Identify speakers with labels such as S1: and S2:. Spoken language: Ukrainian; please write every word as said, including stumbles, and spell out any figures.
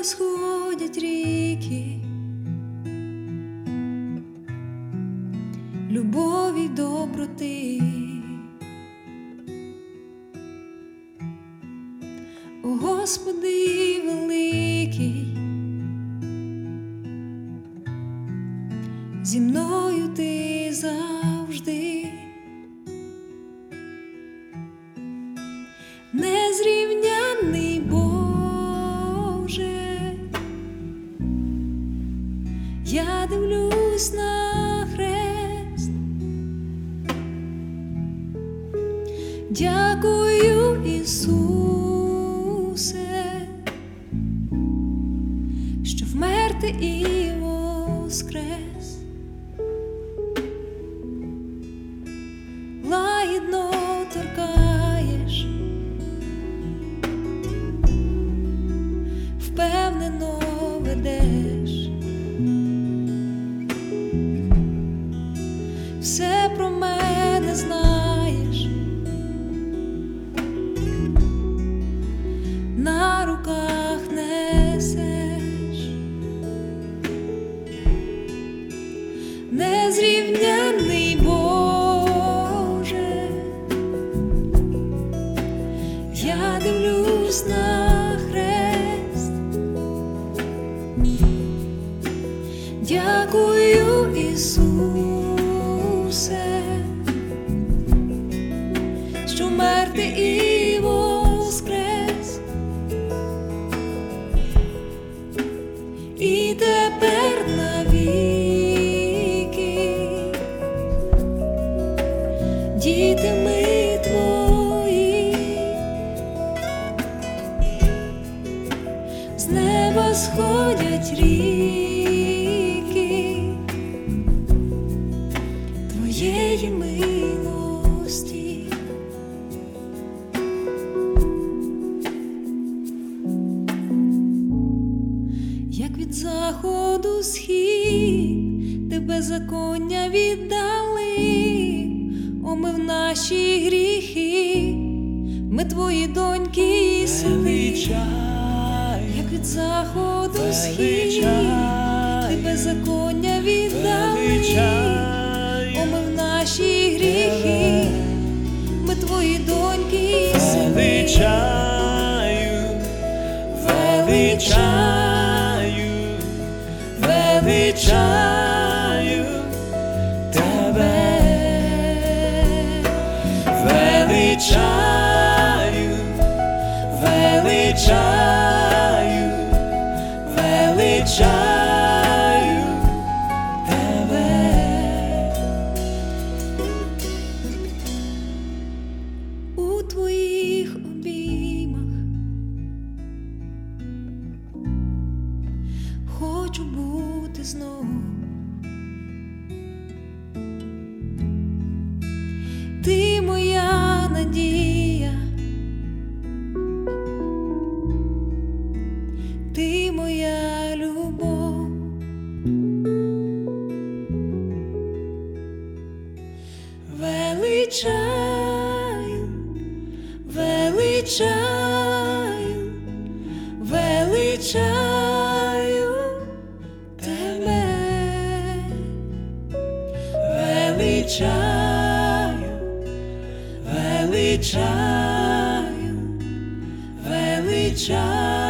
S1: сходять ріки любові й доброти. О Господи великий, зі мною Ти завжди, незрівнянний Боже. Я дивлюсь на хрест, дякую, Ісусе, що вмер Ти і воскрес. Лагідно торкаєш, впевнено ведеш, все про мене знаєш, на руках несеш, незрівнянний Боже. Я дивлюсь на хрест, дякую, Ісусе, що вмер Ти і воскрес. І тепер навіки діти ми Твої, з неба сходять ріки Твоєї милості. Як від заходу схід, Ти беззаконня віддали, омив наші гріхи, ми Твої доньки і сини. Як від заходу схід, Ти беззаконня віддали, омив наші гріхи, ми Твої доньки і сини.
S2: Величаю, величаю Тебе, величаю, величаю, величаю Тебе.
S1: У Твоїх обіймах хочу бути знов. Ти моя надія, Ти моя любов. Величаю, величаю, величаю Тебе, величаю, величаю, величаю.